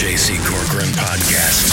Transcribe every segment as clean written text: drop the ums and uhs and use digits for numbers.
J.C. Corcoran Podcast.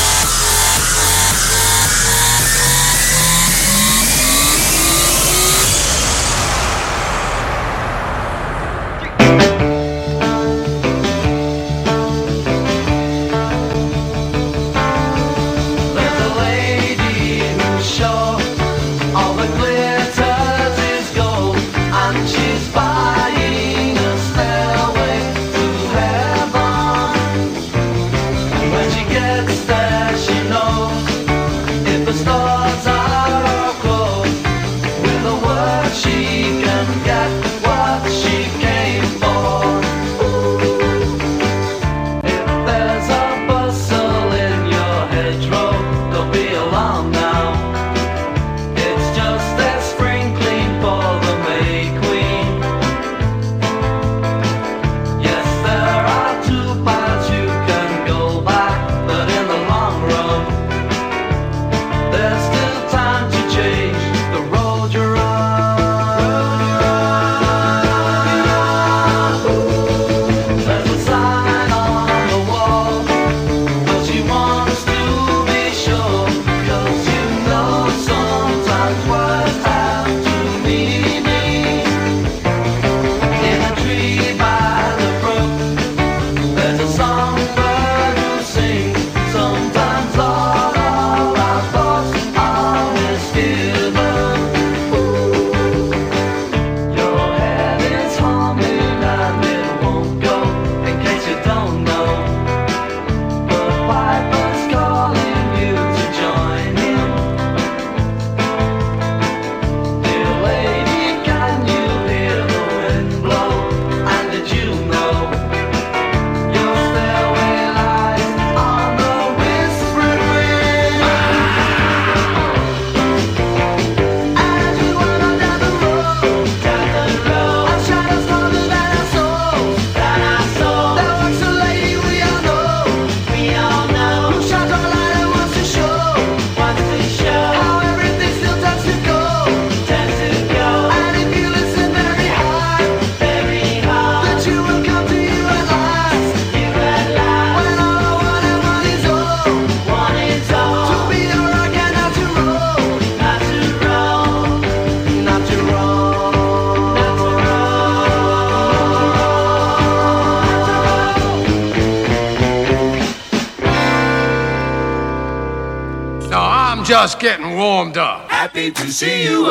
Just getting warmed up. Happy to see you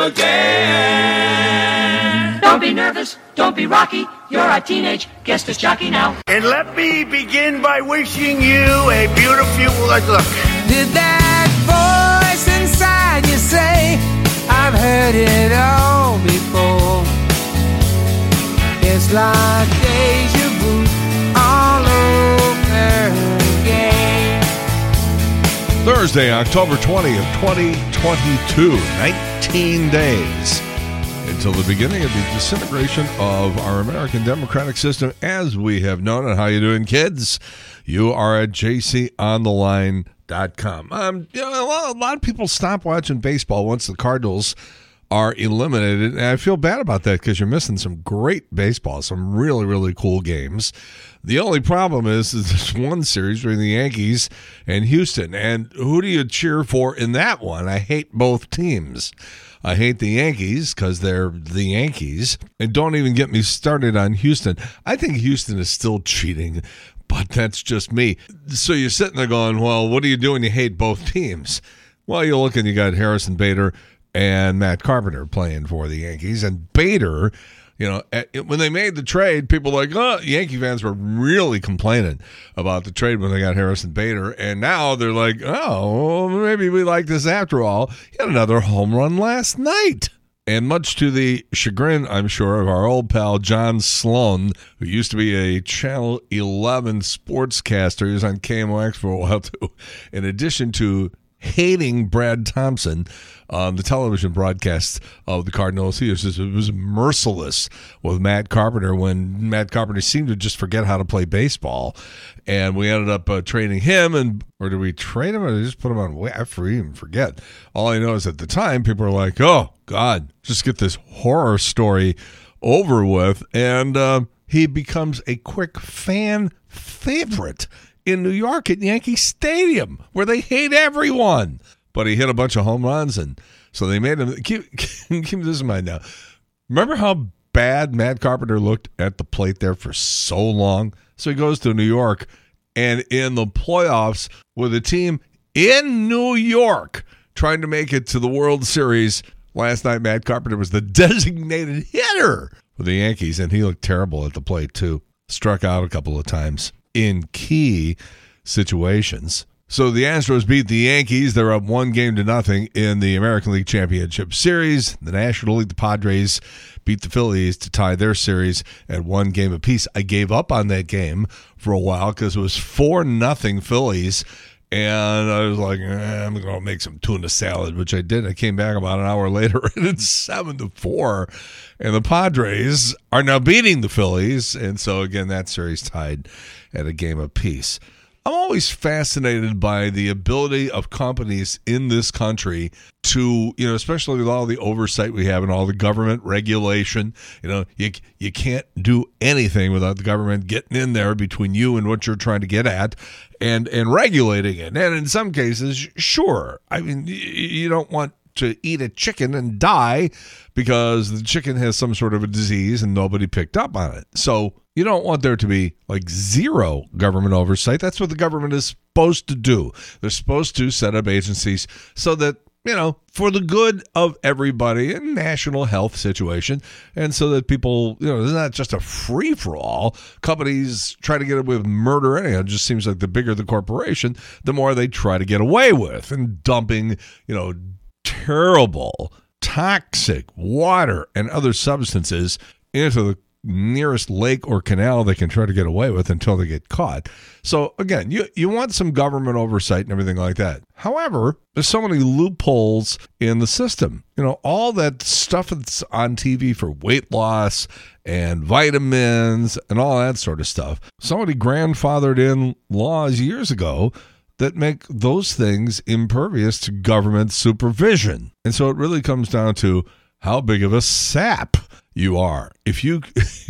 again. Don't be nervous, don't be rocky. You're a teenage guest as jockey now. And let me begin by wishing you a beautiful look. Did that voice inside you say, I've heard it all before? It's like deja vu all over again. Thursday, October 20th, 2022, 19 days until the beginning of the disintegration of our American democratic system as we have known it. How you doing, kids? You are at jcontheline.com. A lot of people stop watching baseball once the Cardinals are eliminated, and I feel bad about that because you're missing some great baseball, some really, really cool games. The only problem is this one series between the Yankees and Houston, and who do you cheer for in that one? I hate both teams. I hate the Yankees because they're the Yankees, and don't even get me started on Houston. I think Houston is still cheating, but that's just me. So you're sitting there going, well, what do you do when you hate both teams? Well, you look and you got Harrison Bader and Matt Carpenter playing for the Yankees. And Bader, when they made the trade, people were like, Yankee fans were really complaining about the trade when they got Harrison Bader. And now they're like, maybe we like this after all. He had another home run last night. And much to the chagrin, I'm sure, of our old pal John Sloan, who used to be a Channel 11 sportscaster. He was on KMOX for a while, too. In addition to hating Brad Thompson on the television broadcast of the Cardinals. He was merciless with Matt Carpenter when Matt Carpenter seemed to just forget how to play baseball. And we ended up trading him, or did we trade him, or did we just put him on way? I even forget. All I know is at the time, people were like, oh, God, just get this horror story over with. And he becomes a quick fan favorite in New York at Yankee Stadium, where they hate everyone. But he hit a bunch of home runs, and so they made him. Keep this in mind now. Remember how bad Matt Carpenter looked at the plate there for so long? So he goes to New York, and in the playoffs with a team in New York trying to make it to the World Series, last night Matt Carpenter was the designated hitter for the Yankees, and he looked terrible at the plate too. Struck out a couple of times in key situations. So the Astros beat the Yankees. They're up 1-0 in the American League Championship Series. The National League, the Padres beat the Phillies to tie their series at 1 game apiece. I gave up on that game for a while because it was 4-0 Phillies. And I was like, I'm going to make some tuna salad, which I did. I came back about an hour later, and it's 7-4. And the Padres are now beating the Phillies. And so, again, that series tied at a game apiece. I'm always fascinated by the ability of companies in this country to, especially with all the oversight we have and all the government regulation, you can't do anything without the government getting in there between you and what you're trying to get at and regulating it. And in some cases, sure. I mean, you don't want to eat a chicken and die because the chicken has some sort of a disease and nobody picked up on it. So you don't want there to be like zero government oversight. That's what the government is supposed to do. They're supposed to set up agencies so that, for the good of everybody in national health situation, and so that people, it's not just a free-for-all. Companies try to get away with murder anyhow. It just seems like the bigger the corporation, the more they try to get away with, and dumping, terrible, toxic water and other substances into the nearest lake or canal they can try to get away with until they get caught. So again, you want some government oversight and everything like that. However, there's so many loopholes in the system. All that stuff that's on TV for weight loss and vitamins and all that sort of stuff. Somebody grandfathered in laws years ago that make those things impervious to government supervision. And so it really comes down to how big of a sap you are. If you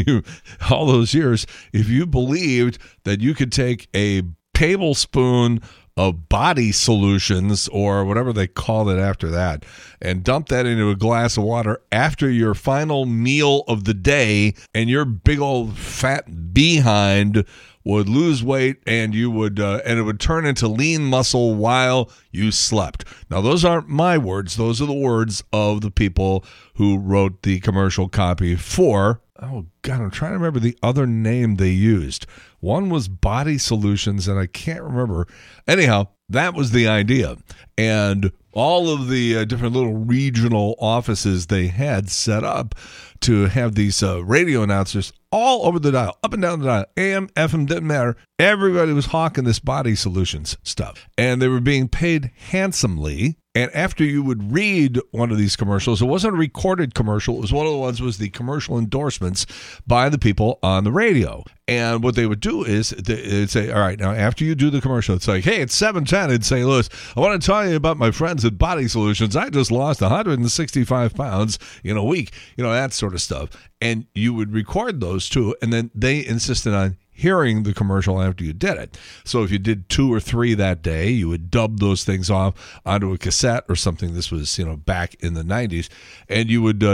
all those years, if you believed that you could take a tablespoon of body solutions or whatever they called it after that and dump that into a glass of water after your final meal of the day, and your big old fat behind would lose weight and you would and it would turn into lean muscle while you slept. Now, those aren't my words. Those are the words of the people who wrote the commercial copy for, oh God, I'm trying to remember the other name they used. One was Body Solutions, and I can't remember. Anyhow, that was the idea. And all of the different little regional offices they had set up to have these radio announcers all over the dial, up and down the dial, AM, FM, didn't matter. Everybody was hawking this Body Solutions stuff, and they were being paid handsomely. And after you would read one of these commercials, it wasn't a recorded commercial. It was one of the ones was the commercial endorsements by the people on the radio. And what they would do is they'd say, all right, now after you do the commercial, it's like, hey, it's 7:10 in St. Louis. I want to tell you about my friends at Body Solutions. I just lost 165 pounds in a week, that sort of stuff. And you would record those too. And then they insisted on hearing the commercial after you did it. So if you did 2 or 3 that day, you would dub those things off onto a cassette or something. This was, back in the 90s. And you would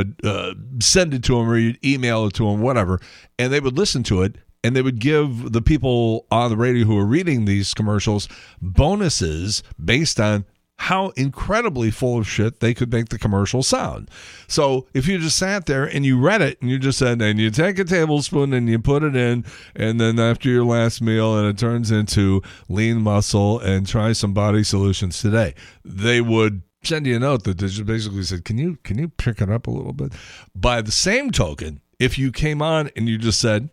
send it to them, or you'd email it to them, whatever. And they would listen to it. And they would give the people on the radio who were reading these commercials bonuses based on how incredibly full of shit they could make the commercial sound. So if you just sat there and you read it and you just said, and you take a tablespoon and you put it in, and then after your last meal and it turns into lean muscle, and try some Body Solutions today, they would send you a note that just basically said, can you pick it up a little bit? By the same token, if you came on and you just said,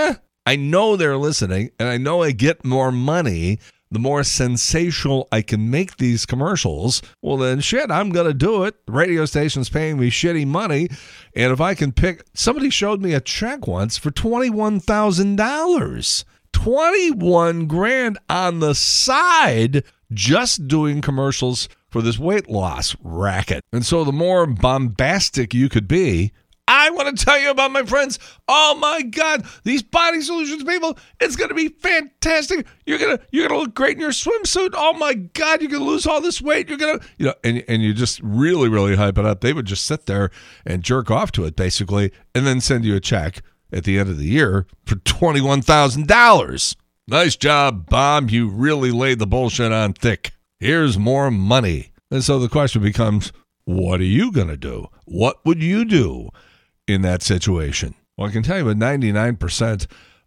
I know they're listening and I know I get more money the more sensational I can make these commercials, well then shit, I'm going to do it. The radio station's paying me shitty money. And if I can pick, somebody showed me a check once for $21,000. 21 grand on the side just doing commercials for this weight loss racket. And so the more bombastic you could be, I want to tell you about my friends. Oh my God, these Body Solutions people, it's going to be fantastic. You're going to look great in your swimsuit. Oh my God, you're going to lose all this weight. You're going to, and you just really, really hype it up. They would just sit there and jerk off to it basically, and then send you a check at the end of the year for $21,000. Nice job, Bob. You really laid the bullshit on thick. Here's more money. And so the question becomes, what are you going to do? What would you do in that situation? Well, I can tell you what 99%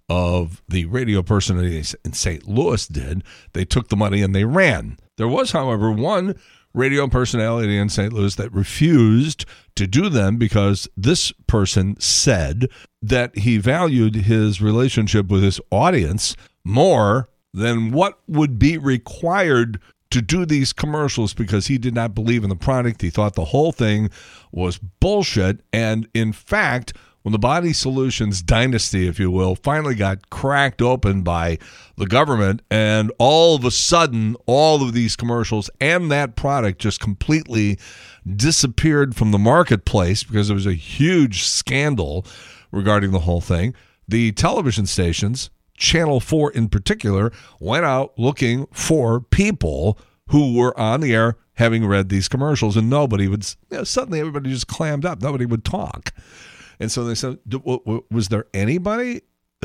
of the radio personalities in St. Louis did. They took the money and they ran. There was, however, one radio personality in St. Louis that refused to do them because this person said that he valued his relationship with his audience more than what would be required to do these commercials, because he did not believe in the product. He thought the whole thing was bullshit. And in fact, when the Body Solutions dynasty, if you will, finally got cracked open by the government, and all of a sudden, all of these commercials and that product just completely disappeared from the marketplace because there was a huge scandal regarding the whole thing, the television stations, Channel 4 in particular, went out looking for people who were on the air having read these commercials, and nobody would, suddenly everybody just clammed up. Nobody would talk. And so they said, was there anybody,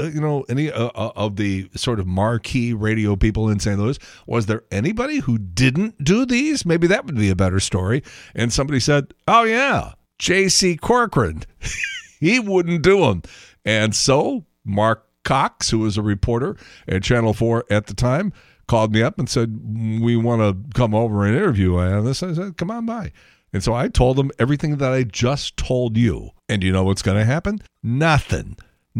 any of the sort of marquee radio people in St. Louis, was there anybody who didn't do these? Maybe that would be a better story. And somebody said, oh yeah, J.C. Corcoran. He wouldn't do them. And so Mark Cox, who was a reporter at Channel 4 at the time, called me up and said, we want to come over and interview on this. I said, come on by. And so I told him everything that I just told you. And you know what's going to happen? Nothing.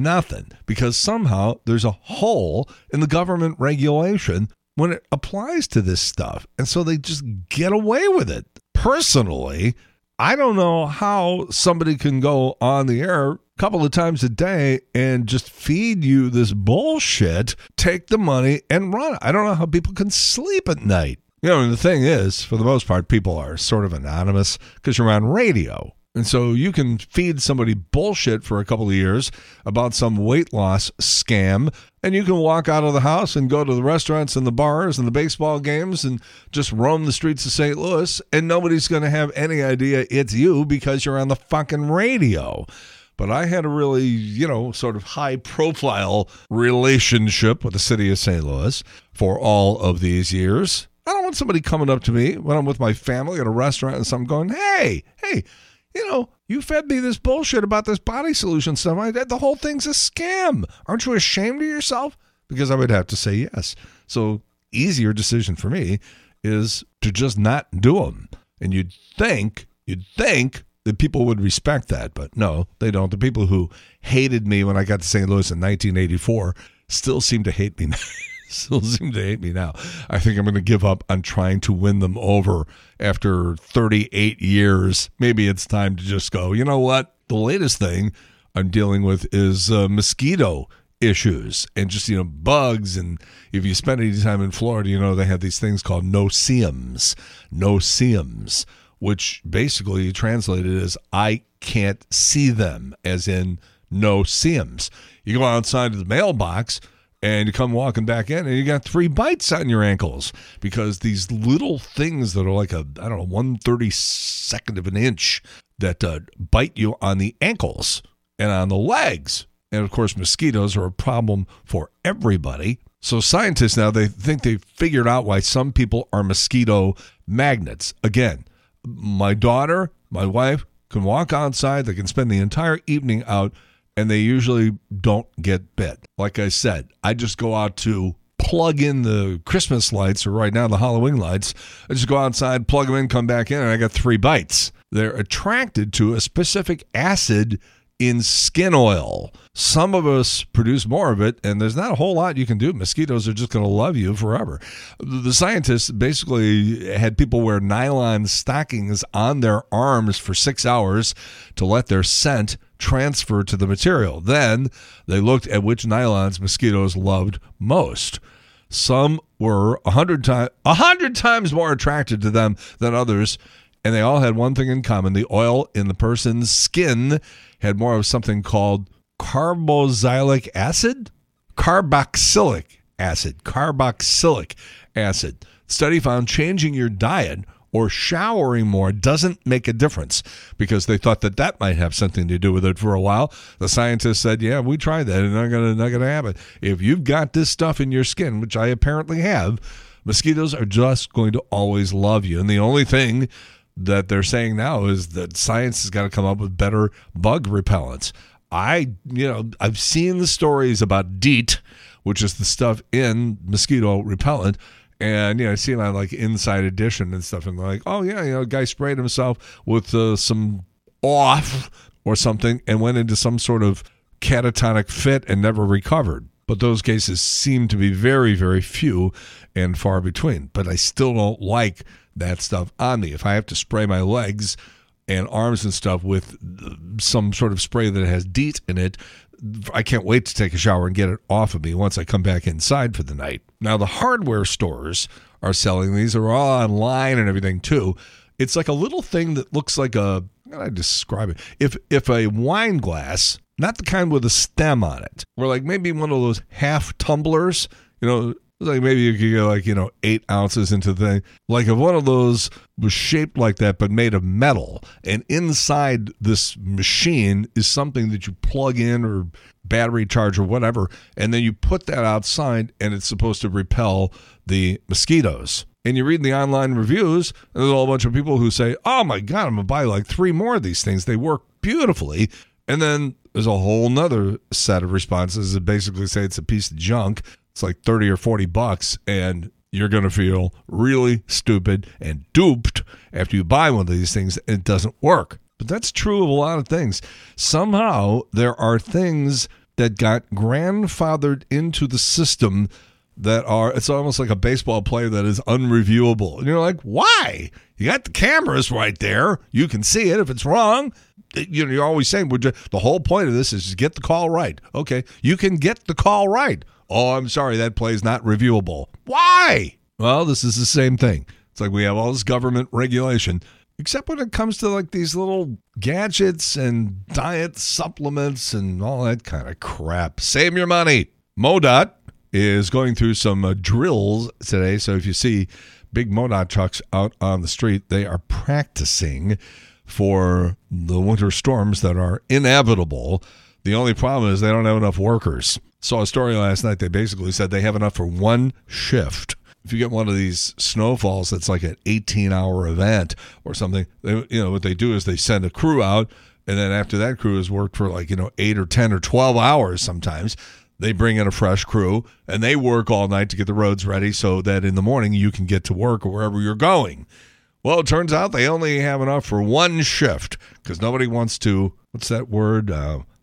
Because somehow there's a hole in the government regulation when it applies to this stuff. And so they just get away with it. Personally, I don't know how somebody can go on the air couple of times a day and just feed you this bullshit, take the money and run. I don't know how people can sleep at night. And the thing is, for the most part, people are sort of anonymous because you're on radio. And so you can feed somebody bullshit for a couple of years about some weight loss scam, and you can walk out of the house and go to the restaurants and the bars and the baseball games and just roam the streets of St. Louis, and nobody's going to have any idea it's you because you're on the fucking radio. But I had a really, sort of high-profile relationship with the city of St. Louis for all of these years. I don't want somebody coming up to me when I'm with my family at a restaurant and something going, hey, you fed me this bullshit about this Body Solution stuff. The whole thing's a scam. Aren't you ashamed of yourself? Because I would have to say yes. So easier decision for me is to just not do them. And you'd think that people would respect that, but no, they don't. The people who hated me when I got to St. Louis in 1984 still seem to hate me now. I think I'm going to give up on trying to win them over after 38 years. Maybe it's time to just go, you know what? The latest thing I'm dealing with is mosquito issues and just, bugs. And if you spend any time in Florida, they have these things called no-see-ums, which basically translated as I can't see them, as in no-see-ums. You go outside of the mailbox and you come walking back in and you got 3 bites on your ankles because these little things that are like 1/32 of an inch that bite you on the ankles and on the legs. And of course, mosquitoes are a problem for everybody. So scientists now, they think they've figured out why some people are mosquito magnets. Again, my daughter, my wife can walk outside. They can spend the entire evening out, and they usually don't get bit. Like I said, I just go out to plug in the Christmas lights, or right now the Halloween lights. I just go outside, plug them in, come back in, and I got 3 bites. They're attracted to a specific acid in skin oil. Some of us produce more of it, and there's not a whole lot you can do. Mosquitoes are just going to love you forever. The scientists basically had people wear nylon stockings on their arms for 6 hours to let their scent transfer to the material. Then they looked at which nylons mosquitoes loved most. Some were 100 times more attracted to them than others, And they all had one thing in common. The oil in the person's skin had more of something called carboxylic acid. Carboxylic acid. Study found changing your diet or showering more doesn't make a difference because they thought that might have something to do with it for a while. The scientists said, yeah, we tried that and not gonna happen. If you've got this stuff in your skin, which I apparently have, mosquitoes are just going to always love you. And the only thing that they're saying now is that science has got to come up with better bug repellents. I've seen the stories about DEET, which is the stuff in mosquito repellent. And, I see it on like Inside Edition and stuff. And they're like, oh, yeah, a guy sprayed himself with some off or something and went into some sort of catatonic fit and never recovered. But those cases seem to be very, very few and far between. But I still don't like that stuff on me. If I have to spray my legs and arms and stuff with some sort of spray that has DEET in it, I can't wait to take a shower and get it off of me once I come back inside for the night. Now, the hardware stores are selling these. They're all online and everything, too. It's like a little thing that looks like how do I describe it? If a wine glass, not the kind with a stem on it, or like maybe one of those half tumblers, like maybe you could get 8 ounces into the thing. Like if one of those was shaped like that but made of metal, and inside this machine is something that you plug in or battery charge or whatever, and then you put that outside and it's supposed to repel the mosquitoes. And you read the online reviews, and there's a whole bunch of people who say, oh my God, I'm going to buy like 3 more of these things. They work beautifully. And then there's a whole nother set of responses that basically say it's a piece of junk. It's like $30 or $40, and you're going to feel really stupid and duped after you buy one of these things and it doesn't work. But that's true of a lot of things. Somehow there are things that got grandfathered into the system that it's almost like a baseball play that is unreviewable. And you're like, why? You got the cameras right there. You can see it if it's wrong. You're always saying the whole point of this is to get the call right. Okay, you can get the call right. Oh, I'm sorry, that play is not reviewable. Why? Well, this is the same thing. It's like we have all this government regulation, except when it comes to like these little gadgets and diet supplements and all that kind of crap. Save your money. MoDOT is going through some drills today. So if you see big MoDOT trucks out on the street, they are practicing for the winter storms that are inevitable. The only problem is they don't have enough workers. Saw a story last night. They basically said they have enough for one shift. If you get one of these snowfalls that's like an 18-hour event or something, what they do is they send a crew out, and then after that crew has worked for 8 or 10 or 12 hours sometimes, they bring in a fresh crew, and they work all night to get the roads ready so that in the morning you can get to work or wherever you're going. Well, it turns out they only have enough for one shift because nobody wants to, what's that word?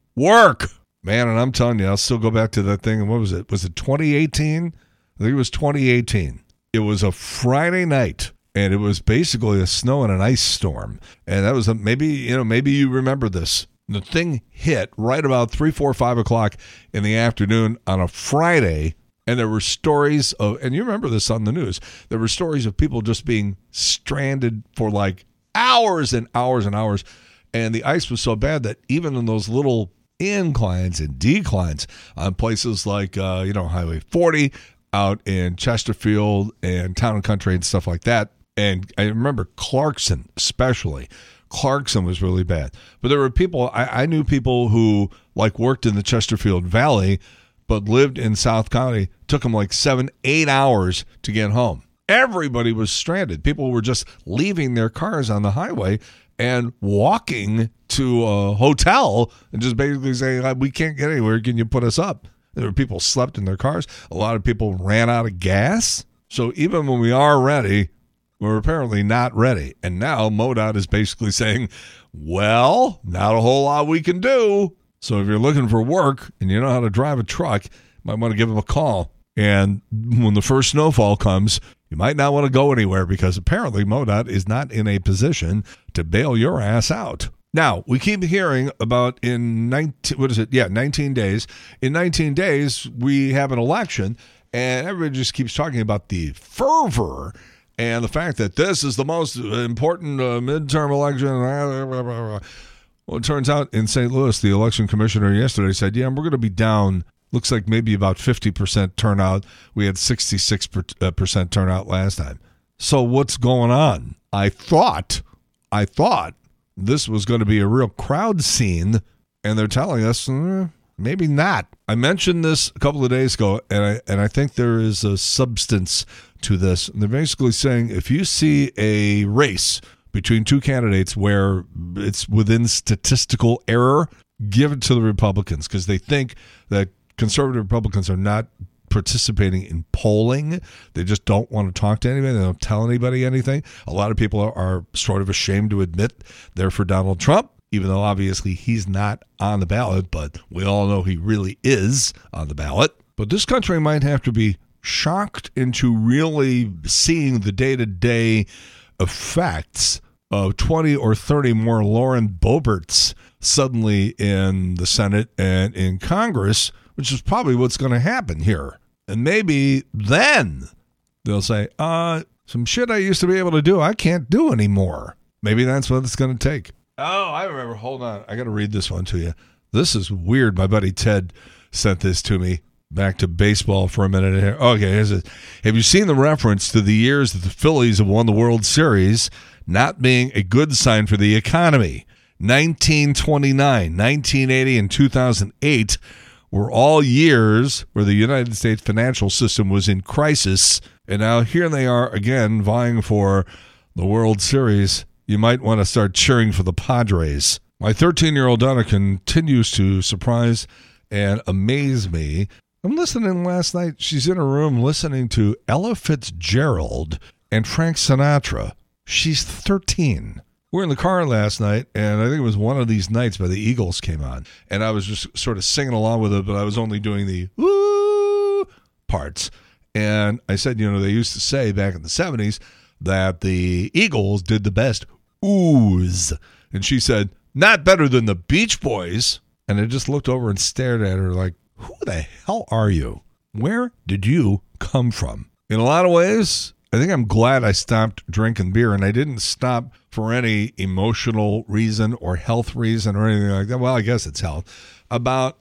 Work. Man, and I'm telling you, I'll still go back to that thing. And what was it? Was it 2018? I think it was 2018. It was a Friday night, and it was basically a snow and an ice storm. And that was maybe you remember this. The thing hit right about 3, 4, 5 o'clock in the afternoon on a Friday, and there were stories of, and you remember this on the news, there were stories of people just being stranded for like hours and hours and hours. And the ice was so bad that even in those little inclines and declines on places like, Highway 40 out in Chesterfield and Town and Country and stuff like that. And I remember Clarkson especially. Clarkson was really bad. But there were people, I knew people who worked in the Chesterfield Valley but lived in South County. Took them 7-8 hours to get home. Everybody was stranded. People were just leaving their cars on the highway and walking to a hotel and just basically saying, we can't get anywhere. Can you put us up? There were people slept in their cars. A lot of people ran out of gas. So even when we are ready, we're apparently not ready. And now MoDOT is basically saying, well, not a whole lot we can do. So if you're looking for work and you know how to drive a truck, you might want to give them a call. And when the first snowfall comes, you might not want to go anywhere because apparently MoDOT is not in a position to bail your ass out. Now, we keep hearing about 19 days. In 19 days, we have an election, and everybody just keeps talking about the fervor And the fact that this is the most important midterm election. Well, it turns out in St. Louis, the election commissioner yesterday said, we're going to be down. Looks like maybe about 50% turnout. We had 66% turnout last time. So what's going on? I thought this was going to be a real crowd scene, and they're telling us maybe not. I mentioned this a couple of days ago, and I think there is a substance to this. And they're basically saying if you see a race between two candidates where it's within statistical error, give it to the Republicans, because they think that conservative Republicans are not participating in polling. They just don't want to talk to anybody. They don't tell anybody anything. A lot of people are sort of ashamed to admit they're for Donald Trump, even though obviously he's not on the ballot, but we all know he really is on the ballot. But this country might have to be shocked into really seeing the day-to-day effects of 20 or 30 more Lauren Boeberts suddenly in the Senate and in Congress, which is probably what's going to happen here. And maybe then they'll say, some shit I used to be able to do, I can't do anymore. Maybe that's what it's going to take. Oh, I remember. Hold on. I got to read this one to you. This is weird. My buddy Ted sent this to me. Back to baseball for a minute here. Okay, here's it. Have you seen the reference to the years that the Phillies have won the World Series not being a good sign for the economy? 1929, 1980, and 2008 were all years where the United States financial system was in crisis, and now here they are again vying for the World Series. You might want to start cheering for the Padres. My 13-year-old daughter continues to surprise and amaze me. I'm listening last night. She's in her room listening to Ella Fitzgerald and Frank Sinatra. She's 13. We're in the car last night, and I think it was One of These Nights by the Eagles came on. And I was just sort of singing along with it, but I was only doing the woo parts. And I said, they used to say back in the 70s that the Eagles did the best oohs. And she said, not better than the Beach Boys. And I just looked over and stared at her like, who the hell are you? Where did you come from? In a lot of ways, I think I'm glad I stopped drinking beer, and I didn't stop for any emotional reason or health reason or anything like that. Well, I guess it's health. About,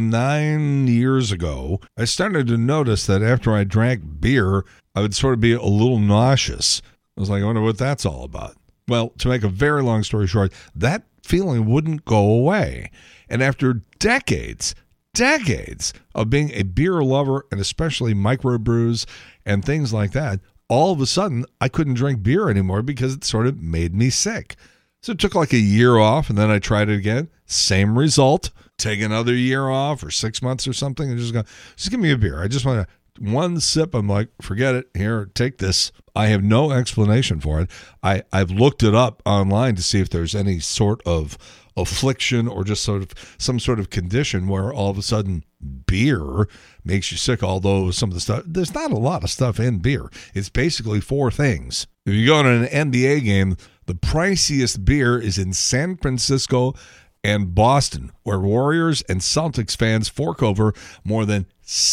9 years ago, I started to notice that after I drank beer, I would sort of be a little nauseous. I was like, I wonder what that's all about. Well, to make a very long story short, that feeling wouldn't go away. And after decades of being a beer lover, and especially microbrews and things like that, all of a sudden I couldn't drink beer anymore because it sort of made me sick. So it took like a year off, and then I tried it again. Same result. Take another year off or 6 months or something, and just give me a beer. I just want one sip. I'm like, forget it. Here, take this. I have no explanation for it. I've looked it up online to see if there's any sort of affliction or just sort of some sort of condition where all of a sudden beer makes you sick, although some of the stuff, there's not a lot of stuff in beer. It's basically 4 things. If you go to an NBA game, the priciest beer is in San Francisco and Boston, where Warriors and Celtics fans fork over more than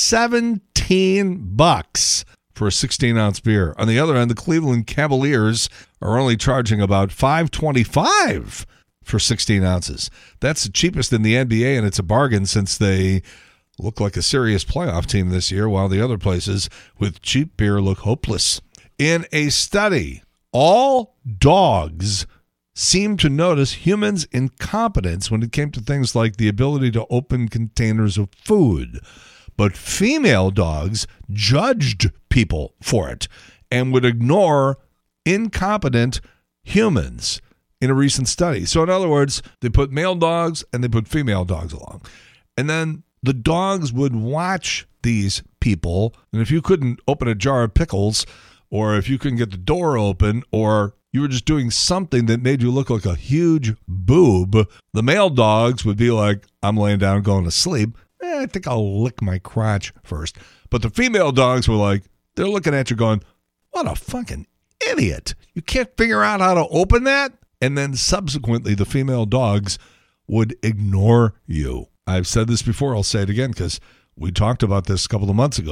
$17 for a 16-ounce beer. On the other end, the Cleveland Cavaliers are only charging about $5.25 for 16 ounces. That's the cheapest in the NBA, and it's a bargain since they look like a serious playoff team this year, while the other places with cheap beer look hopeless. In a study, all dogs seemed to notice humans' incompetence when it came to things like the ability to open containers of food. But female dogs judged people for it and would ignore incompetent humans in a recent study. So in other words, they put male dogs and they put female dogs along. And then the dogs would watch these people, and if you couldn't open a jar of pickles, or if you couldn't get the door open, or you were just doing something that made you look like a huge boob, the male dogs would be like, I'm laying down going to sleep. I think I'll lick my crotch first. But the female dogs were like, they're looking at you going, what a fucking idiot. You can't figure out how to open that? And then subsequently, the female dogs would ignore you. I've said this before. I'll say it again because we talked about this a couple of months ago.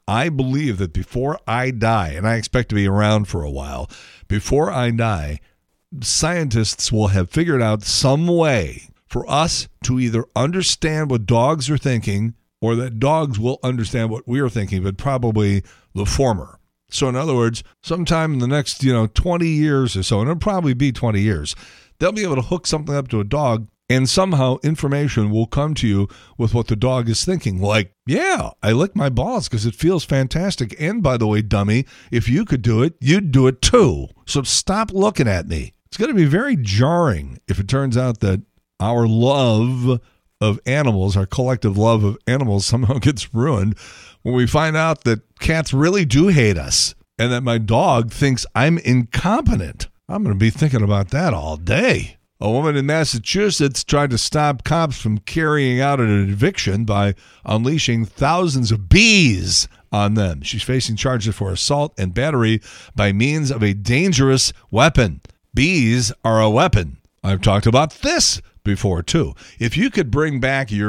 I believe that before I die, and I expect to be around for a while, before I die, scientists will have figured out some way for us to either understand what dogs are thinking or that dogs will understand what we are thinking, but probably the former. So in other words, sometime in the next, 20 years or so, and it'll probably be 20 years, they'll be able to hook something up to a dog and somehow information will come to you with what the dog is thinking. Like, yeah, I lick my balls because it feels fantastic. And by the way, dummy, if you could do it, you'd do it too. So stop looking at me. It's going to be very jarring if it turns out that our love of animals, our collective love of animals somehow gets ruined when we find out that cats really do hate us and that my dog thinks I'm incompetent. I'm going to be thinking about that all day. A woman in Massachusetts tried to stop cops from carrying out an eviction by unleashing thousands of bees on them. She's facing charges for assault and battery by means of a dangerous weapon. Bees are a weapon. I've talked about this before, too. If you could bring back your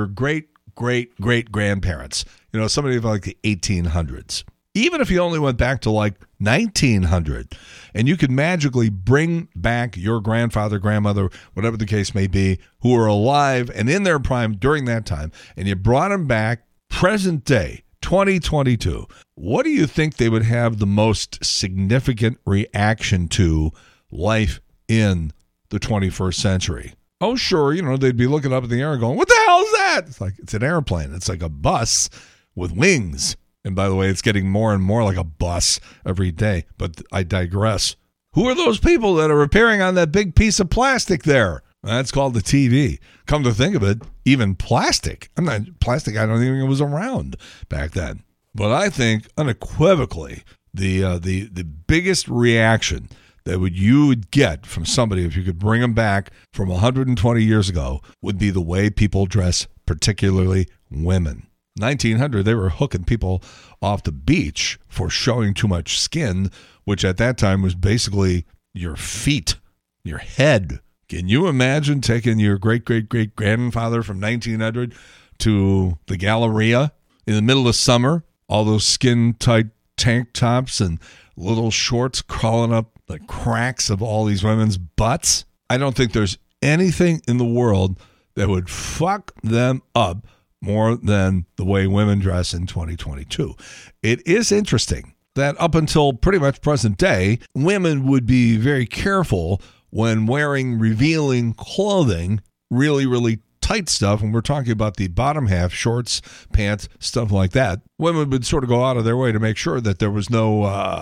great-great-great-grandparents, somebody of like the 1800s, even if you only went back to like 1900, and you could magically bring back your grandfather, grandmother, whatever the case may be, who are alive and in their prime during that time, and you brought them back present day, 2022, what do you think they would have the most significant reaction to life in the 21st century? Oh, sure, they'd be looking up in the air and going, what the hell is that? It's like, it's an airplane. It's like a bus with wings. And by the way, it's getting more and more like a bus every day. But I digress. Who are those people that are repairing on that big piece of plastic there? That's called the TV. Come to think of it, even plastic. I don't even think it was around back then. But I think unequivocally the biggest reaction that you would get from somebody if you could bring them back from 120 years ago would be the way people dress, particularly women. 1900, they were hooking people off the beach for showing too much skin, which at that time was basically your feet, your head. Can you imagine taking your great-great-great-grandfather from 1900 to the Galleria in the middle of summer, all those skin-tight tank tops and little shorts crawling up the cracks of all these women's butts? I don't think there's anything in the world that would fuck them up more than the way women dress in 2022. It is interesting that up until pretty much present day, women would be very careful when wearing revealing clothing, really, really tight stuff, and we're talking about the bottom half, shorts, pants, stuff like that. Women would sort of go out of their way to make sure that there was no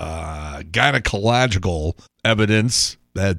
gynecological evidence that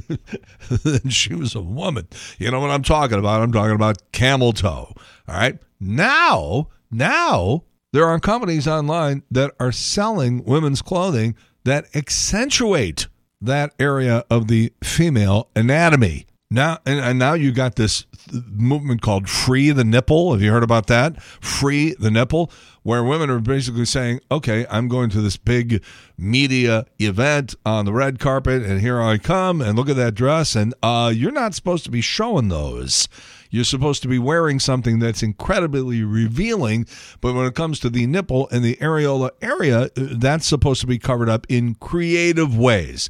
she was a woman. You know what I'm talking about? I'm talking about camel toe. All right. Now there are companies online that are selling women's clothing that accentuate that area of the female anatomy. Now, and now you got this movement called Free the Nipple. Have you heard about that? Free the Nipple, where women are basically saying, okay, I'm going to this big media event on the red carpet, and here I come, and look at that dress, and you're not supposed to be showing those. You're supposed to be wearing something that's incredibly revealing, but when it comes to the nipple and the areola area, that's supposed to be covered up in creative ways.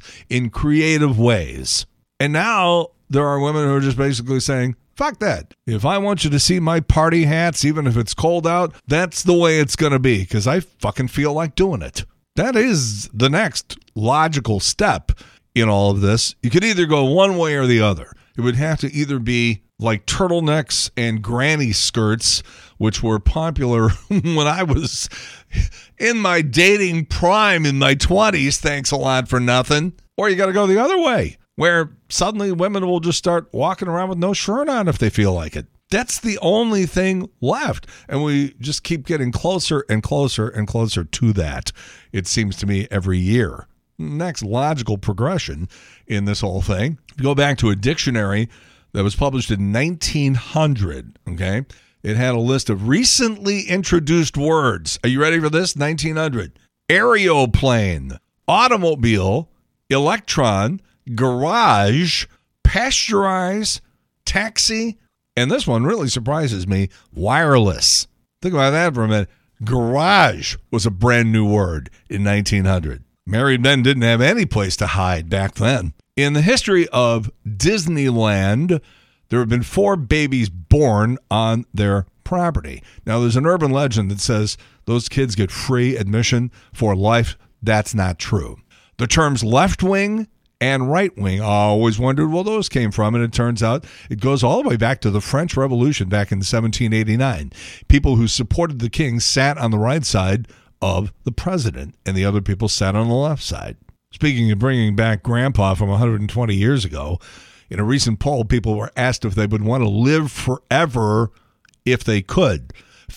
And now there are women who are just basically saying, fuck that. If I want you to see my party hats, even if it's cold out, that's the way it's going to be because I fucking feel like doing it. That is the next logical step in all of this. You could either go one way or the other. It would have to either be like turtlenecks and granny skirts, which were popular when I was in my dating prime in my 20s, thanks a lot for nothing. Or you got to go the other way, where suddenly women will just start walking around with no shirt on if they feel like it. That's the only thing left. And we just keep getting closer and closer and closer to that, it seems to me, every year. Next logical progression in this whole thing. If you go back to a dictionary that was published in 1900, okay? It had a list of recently introduced words. Are you ready for this? 1900. Aeroplane, automobile, electron, garage, pasteurize, taxi, and this one really surprises me, wireless. Think about that for a minute. Garage was a brand new word in 1900. Married men didn't have any place to hide back then. In the history of Disneyland, there have been 4 babies born on their property. Now, there's an urban legend that says those kids get free admission for life. That's not true. The terms left wing and right wing, I always wondered where those came from, and it turns out it goes all the way back to the French Revolution back in 1789. People who supported the king sat on the right side of the president, and the other people sat on the left side. Speaking of bringing back Grandpa from 120 years ago, in a recent poll, people were asked if they would want to live forever if they could.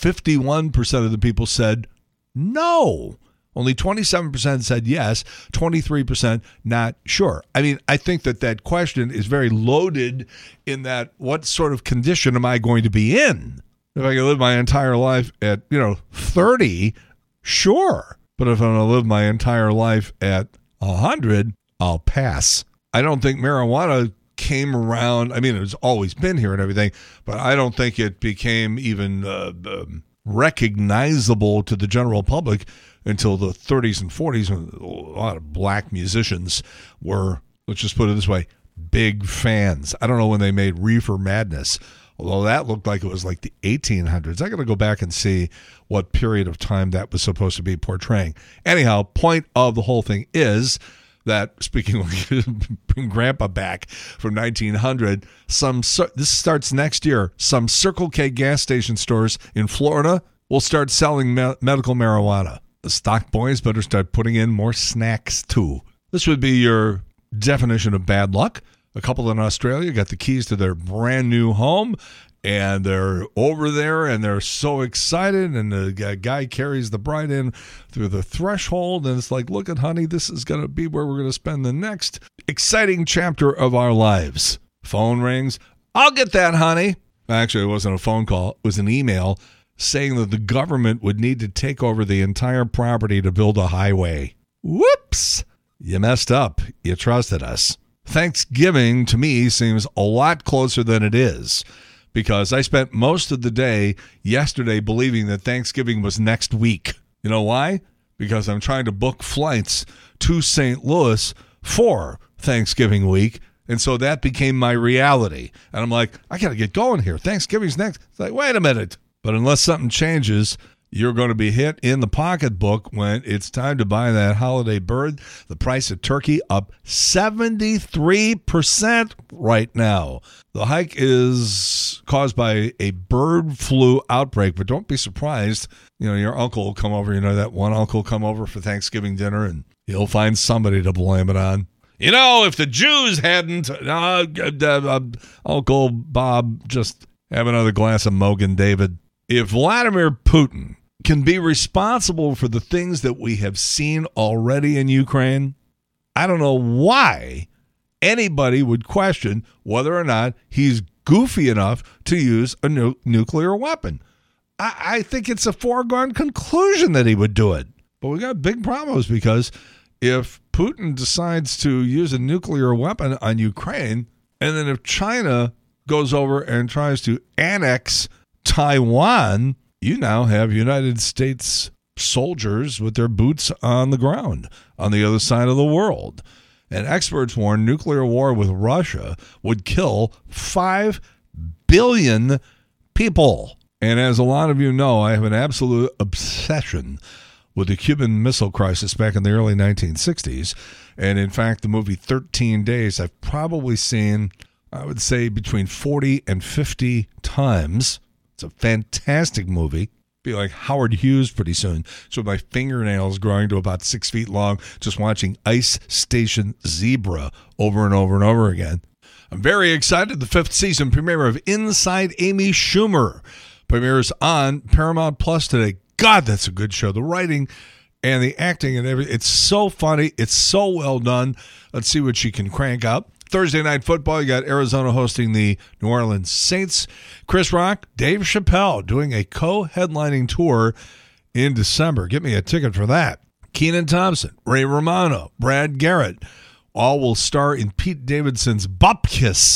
51% of the people said no. Only 27% said yes, 23% not sure. I mean, I think that question is very loaded in that what sort of condition am I going to be in? If I can live my entire life at, 30, sure. But if I'm going to live my entire life at 100, I'll pass. I don't think marijuana came around. I mean, it's always been here and everything, but I don't think it became even recognizable to the general public until the 30s and 40s, when a lot of black musicians were, let's just put it this way, big fans. I don't know when they made Reefer Madness, although that looked like it was like the 1800s. I got to go back and see what period of time that was supposed to be portraying. Anyhow, point of the whole thing is that, speaking of bring Grandpa back from 1900, this starts next year. Some Circle K gas station stores in Florida will start selling medical marijuana. The stock boys better start putting in more snacks, too. This would be your definition of bad luck. A couple in Australia got the keys to their brand new home, and they're over there, and they're so excited, and the guy carries the bride in through the threshold, and it's like, look at honey, this is going to be where we're going to spend the next exciting chapter of our lives. Phone rings. I'll get that, honey. Actually, it wasn't a phone call. It was an email saying that the government would need to take over the entire property to build a highway. Whoops! You messed up. You trusted us. Thanksgiving, to me, seems a lot closer than it is, because I spent most of the day yesterday believing that Thanksgiving was next week. You know why? Because I'm trying to book flights to St. Louis for Thanksgiving week, and so that became my reality. And I'm like, I got to get going here. Thanksgiving's next. It's like, wait a minute. But unless something changes, you're going to be hit in the pocketbook when it's time to buy that holiday bird. The price of turkey up 73% right now. The hike is caused by a bird flu outbreak, but don't be surprised. Your uncle will come over. That one uncle will come over for Thanksgiving dinner, and he'll find somebody to blame it on. If the Jews hadn't, Uncle Bob, just have another glass of Mogan David. If Vladimir Putin can be responsible for the things that we have seen already in Ukraine, I don't know why anybody would question whether or not he's goofy enough to use a nuclear weapon. I think it's a foregone conclusion that he would do it. But we got big problems, because if Putin decides to use a nuclear weapon on Ukraine, and then if China goes over and tries to annex Taiwan, you now have United States soldiers with their boots on the ground on the other side of the world. And experts warn nuclear war with Russia would kill 5 billion people. And as a lot of you know, I have an absolute obsession with the Cuban Missile Crisis back in the early 1960s. And in fact, the movie 13 Days, I've probably seen, I would say, between 40 and 50 times. It's a fantastic movie. Be like Howard Hughes pretty soon. So my fingernails growing to about 6 feet long, just watching Ice Station Zebra over and over and over again. I'm very excited. The 5th season premiere of Inside Amy Schumer premieres on Paramount Plus today. God, that's a good show. The writing and the acting and everything. It's so funny. It's so well done. Let's see what she can crank out. Thursday Night Football, you got Arizona hosting the New Orleans Saints. Chris Rock, Dave Chappelle doing a co-headlining tour in December. Get me a ticket for that. Kenan Thompson, Ray Romano, Brad Garrett, all will star in Pete Davidson's Bupkis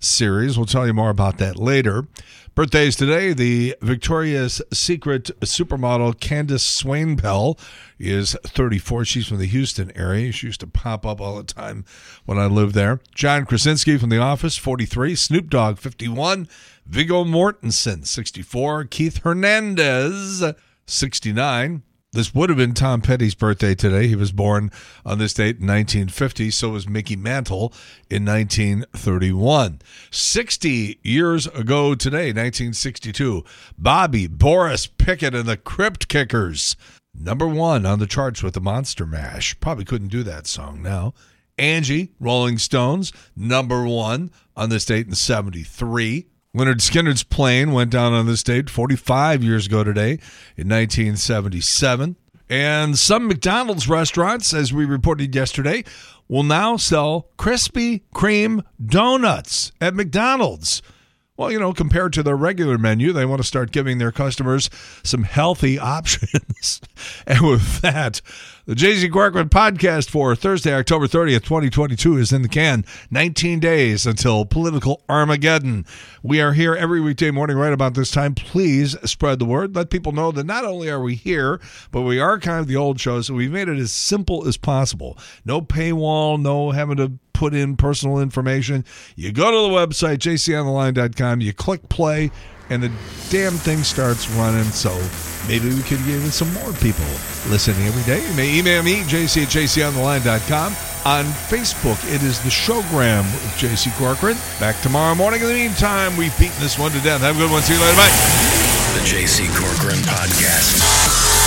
series. We'll tell you more about that later. Birthdays today, the Victoria's Secret supermodel Candace Swainpel is 34. She's from the Houston area. She used to pop up all the time when I lived there. John Krasinski from The Office, 43. Snoop Dogg, 51. Viggo Mortensen, 64. Keith Hernandez, 69. This would have been Tom Petty's birthday today. He was born on this date in 1950. So was Mickey Mantle in 1931. 60 years ago today, 1962, Bobby Boris Pickett and the Crypt Kickers. Number 1 on the charts with the Monster Mash. Probably couldn't do that song now. Angie, Rolling Stones, number 1 on this date in 73. Lynyrd Skynyrd's Plane went down on this date 45 years ago today in 1977. And some McDonald's restaurants, as we reported yesterday, will now sell Krispy Kreme donuts at McDonald's. Well, compared to their regular menu, they want to start giving their customers some healthy options. And with that, the J.C. Corcoran podcast for Thursday, October 30th, 2022 is in the can. 19 days until political Armageddon. We are here every weekday morning right about this time. Please spread the word. Let people know that not only are we here, but we archive the old shows, so we've made it as simple as possible. No paywall, no having to put in personal information. You go to the website, jcontheline.com, you click play, and the damn thing starts running. So maybe we could get even some more people listening every day. You may email me, jc at jcontheline.com. On Facebook, it is the Showgram with J.C. Corcoran. Back tomorrow morning. In the meantime, we've beaten this one to death. Have a good one. See you later. Bye. The J.C. Corcoran Podcast.